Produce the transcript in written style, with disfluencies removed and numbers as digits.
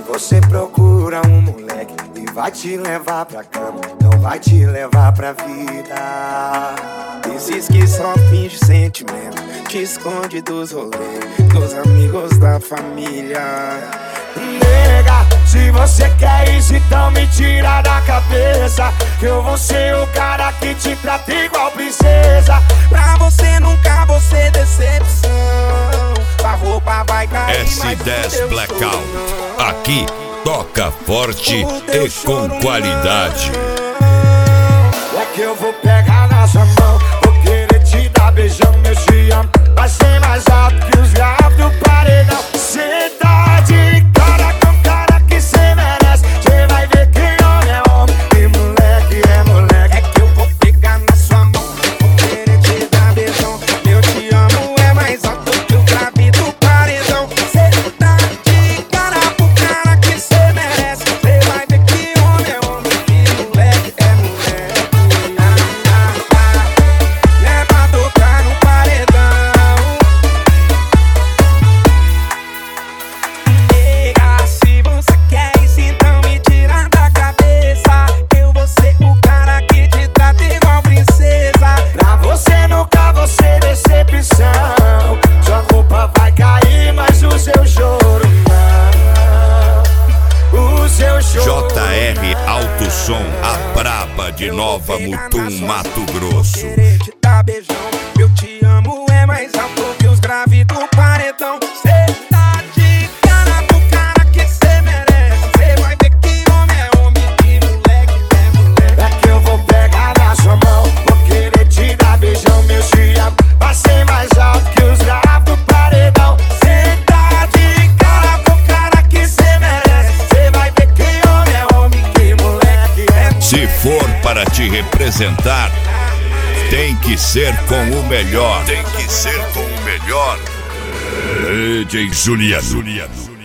você procura um moleque e vai te levar pra cama, não vai te levar pra vida. Esses que só finge sentimento, te esconde dos rolês, dos amigos da família. Nega, se você quer isso, então me tira da cabeça que eu vou ser o cara que te trata igual princesa. Pra você nunca vou ser decepção, a roupa vai cair, S10 Blackout, aqui toca forte e com qualidade. É que eu vou pegar na sua mão, vou querer te dar beijão, meu te amo. Vai ser mais alto que os graves do paredão. Cê tá de cara com cara que cê merece. Cê vai ver que homem é homem e moleque é moleque. É que eu vou pegar na sua mão, vou querer te dar beijão, meu te amo é mais alto que o grave do paredão. Cê tá de cara com cara que cê merece. Cê vai ver que homem é homem e moleque é moleque. É pra tocar no paredão. Nega, se você quer isso, então me tira da cabeça que eu vou ser o cara que te trata igual princesa. Pra você nunca vou ser decepção. Sua roupa vai cair, mas o seu choro não. O seu choro JR Alto Som, a braba de Nova Mutum, Mato Grosso. Querer te dar beijão, eu te amo é mais alto que os graves do paredão. Cê tá de cara com cara que cê merece. Cê vai ver que homem é homem e moleque é moleque. é que eu vou pegar na sua mão, vou querer te dar beijão, meu te amo. Vai ser mais alto que os graves do paredão. Cê tá de cara com cara que cê merece. Cê vai ver que homem é homem, que moleque é. Se for para te representar, tem que ser com o melhor. Tem que ser com o melhor. DJ Juliano.